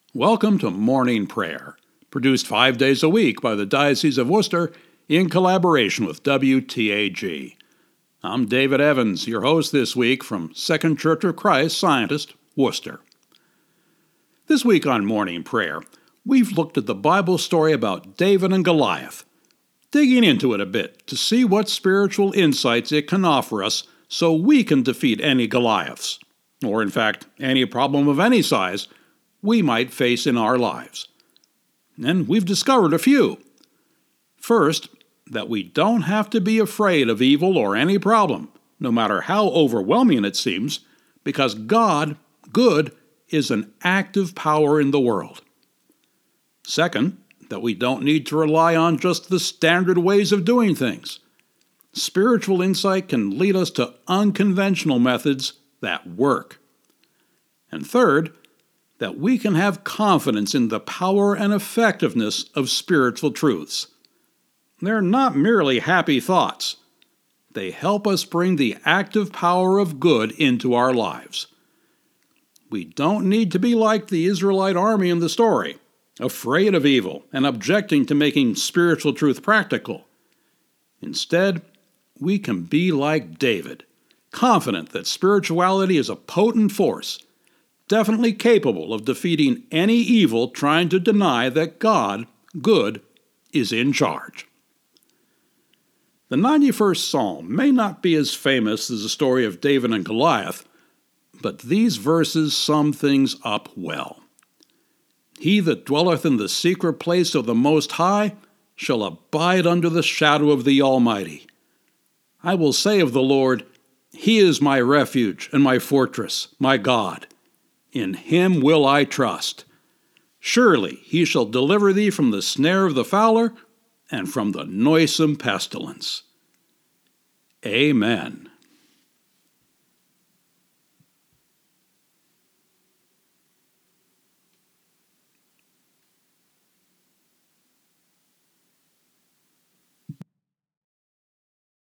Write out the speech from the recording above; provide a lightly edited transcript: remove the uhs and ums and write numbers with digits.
Welcome to Morning Prayer, produced 5 days a week by the Diocese of Worcester in collaboration with WTAG. I'm David Evans, your host this week from Second Church of Christ Scientist, Worcester. This week on Morning Prayer, we've looked at the Bible story about David and Goliath, digging into it a bit to see what spiritual insights it can offer us so we can defeat any Goliaths, or in fact, any problem of any size we might face in our lives. And we've discovered a few. First, that we don't have to be afraid of evil or any problem, no matter how overwhelming it seems, because God, good, is an active power in the world. Second, that we don't need to rely on just the standard ways of doing things. Spiritual insight can lead us to unconventional methods that work. And third, that we can have confidence in the power and effectiveness of spiritual truths. They're not merely happy thoughts. They help us bring the active power of good into our lives. We don't need to be like the Israelite army in the story, afraid of evil and objecting to making spiritual truth practical. Instead, we can be like David, confident that spirituality is a potent force, definitely capable of defeating any evil trying to deny that God, good, is in charge. The 91st Psalm may not be as famous as the story of David and Goliath, but these verses sum things up well. He that dwelleth in the secret place of the Most High shall abide under the shadow of the Almighty. I will say of the Lord, He is my refuge and my fortress, my God. In him will I trust. Surely he shall deliver thee from the snare of the fowler and from the noisome pestilence. Amen.